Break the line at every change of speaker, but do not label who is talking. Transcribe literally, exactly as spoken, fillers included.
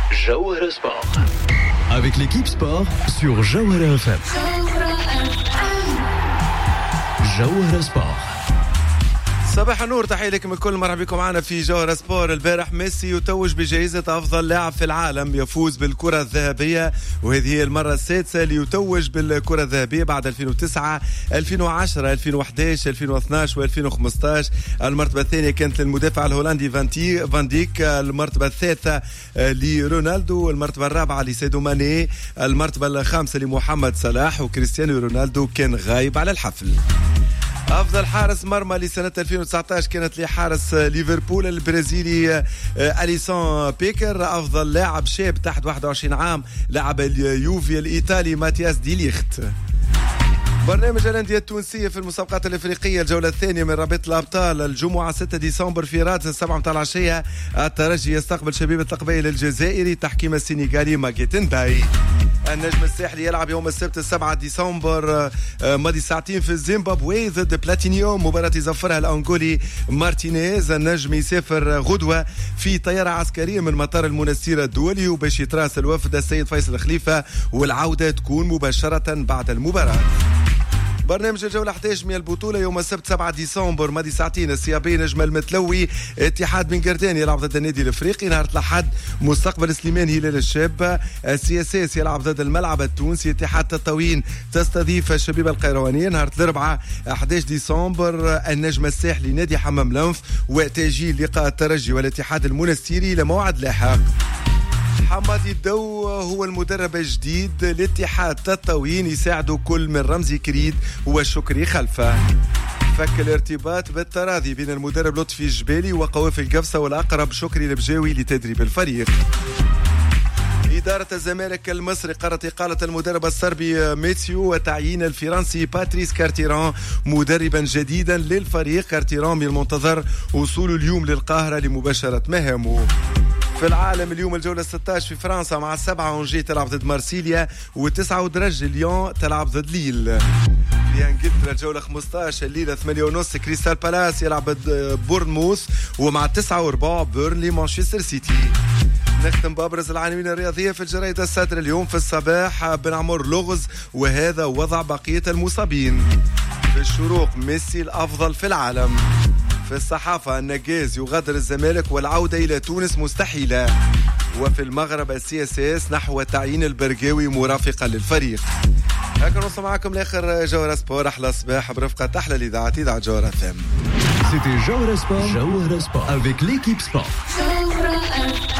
Jawhara Sport. Avec l'équipe sport sur Jawhara F M. Jawhara Sport.
صباح النور، تحية لكم الكل، مرحبا بكم معنا في جوهرة سبور. البارح ميسي يتوج بجائزة أفضل لاعب في العالم، يفوز بالكرة الذهبية، وهذه هي المرة السادسة ليتوج بالكرة الذهبية بعد ألفين وتسعة ألفين وعشرة ألفين وأحد عشر ألفين واثني عشر وألفين وخمسة عشر. المرتبة الثانية كانت للمدافع الهولندي فان ديك، المرتبة الثالثة لرونالدو، المرتبة الرابعة لسيدو ماني، المرتبة الخامسة لمحمد صلاح، وكريستيانو رونالدو كان غايب على الحفل. أفضل حارس مرمى لسنة ألفين وتسعة عشر كانت لحارس ليفربول البرازيلي أليسون بيكر. أفضل لاعب شاب تحت واحد وعشرين عام لاعب اليوفي الإيطالي ماتياس دي ليخت. برنامج الأندية التونسية في المسابقات الإفريقية، الجولة الثانية من رابطة الأبطال، الجمعة ستة ديسمبر في رادس السبعة متاع العشية. الترجي يستقبل شبيبة القبائل الجزائري، تحكيم السنغالي ماجيتن باي. النجم الساحلي يلعب يوم السبت السبعة ديسمبر ماضي ساعتين في زيمبابوي ضد بلاتينيوم، مباراة يزفرها الأنغولي مارتينيز. النجم يسافر غدوة في طيارة عسكرية من مطار المنستير الدولي، وباش يتراسل وفد السيد فيصل الخليفة، والعودة تكون مباشرة بعد المباراة. برنامج الجولة أحد عشر من البطولة يوم السبت سبعة ديسمبر ماضي ساعتين، السيابي نجم المتلوي اتحاد بن قردان يلعب ضد النادي الافريقي. نهار الأحد مستقبل سليمان هلال الشاب، السي اس اس يلعب ضد الملعب التونسي، اتحاد تطاوين تستضيف الشبيبة القيروانية. نهار الأربعاء أحد عشر ديسمبر النجم الساحلي نادي حمام لنف، وتأجيل لقاء الترجي والاتحاد المنستيري لموعد لاحق. حمادي الدو هو المدرب الجديد لاتحاد تطاوين، يساعده كل من رمزي كريد وشكري خلفه. فك الارتباط بالتراضي بين المدرب لطفي الجبالي وقوافل القفصة والأقرب شكري البجاوي لتدريب الفريق. إدارة الزمالك المصري قررت إقالة المدرب الصربي ميتسيو وتعيين الفرنسي باتريس كارتيران مدربا جديدا للفريق. كارتيران من المنتظر وصوله اليوم للقاهرة لمباشرة مهامه. في العالم اليوم الجولة ستة عشر في فرنسا مع السبعة أونجي تلعب ضد مارسيليا، وتسعة ودرج ليون تلعب ضد ليل. في انجلترا الجولة خمسة عشر الليلة ثمانية ونص كريستال بالاس يلعب ضد بورنموث، ومع تسعة وربع بيرنلي مانشستر سيتي. نختم بأبرز العناوين الرياضية في الجريدة الصدر اليوم في الصباح. بن عمر لغز وهذا وضع بقية المصابين. في الشروق ميسي الأفضل في العالم. في الصحافة النجاز يغادر الزمالك والعودة إلى تونس مستحيلة. وفي المغرب السي اس اس نحو تعيين البرقاوي مرافقا للفريق. هكذا نوصل معكم لاخر جوهرة سبور. احلى صباح برفقة احلى الاذاعة اذاعة جوهرة اف ام.
C'était Jawhara Sport. Jawhara Sport avec l'équipe sport.